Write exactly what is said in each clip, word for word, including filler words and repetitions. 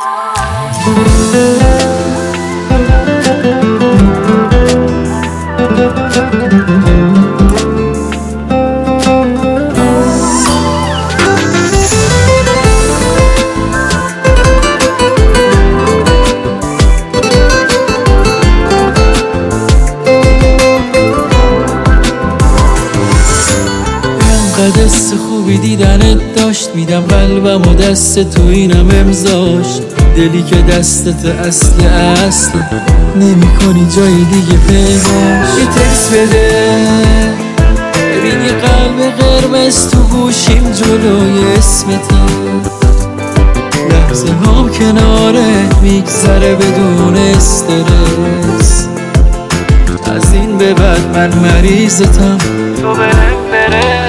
دست خوبی دیدنت داشت، میدم قلبم و دست تو اینم امضاش. دلی که دستت اصل اصل نمی کنی جای دیگه پیداش. یه تکس بده ببین یه قلب قرمز تو گوشیم جلوی اسمته. لحظه هم کنارت میگذره بدون استرس. از این به بعد من مریضتم، تو برم بره.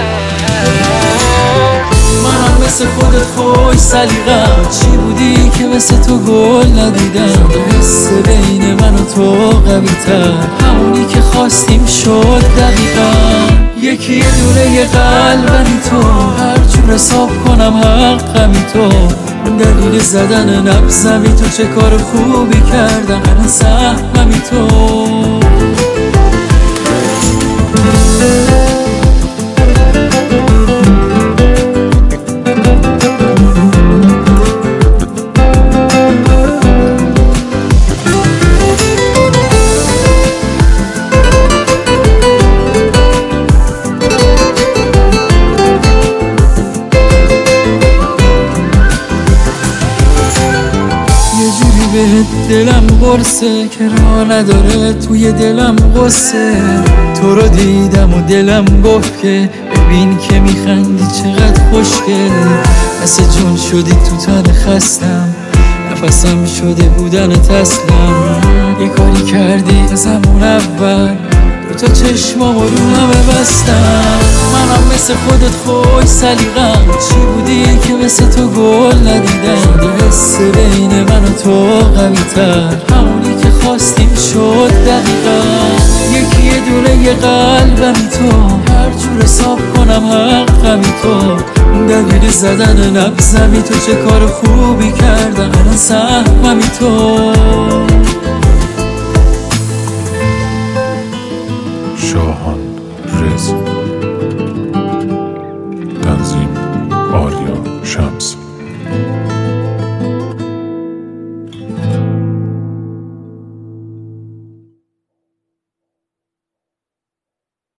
منم مثل خودت خوش سلیقم، چی بودی که مثل تو گل ندیدم. حس بین من و تو قوی تر، همونی که خواستیم شد دقیقا. یکی یه دونه یه قلبمی تو، هر جور حساب کنم حقمی تو. دلیل زدن نبضمی تو، چه کار خوبی کردم الان سهممی تو. بهت دلم قرصه که راه نداره توی دلم قصه. تو رو دیدم و دلم گفت که ببین که میخندی چقدر خوشگل. مثل جون شدی تو تن خستم، نفسم شده بودنت اصلم. یه کاری کردی از همون اول، دو تا چشمام رو همه بستم. منم مثل خودت خوش سلیقم، چی بودی که مثل تو گل ندیدم. حس بین من و تو قوی تر، همونی که خواستیم شد دقیقا. یکی یه دونه یه قلبمی تو، هر جور حساب کنم حقمی تو. دلیل زدن نبضمی تو، چه کار خوبی کردم الان سهممی تو. شاهان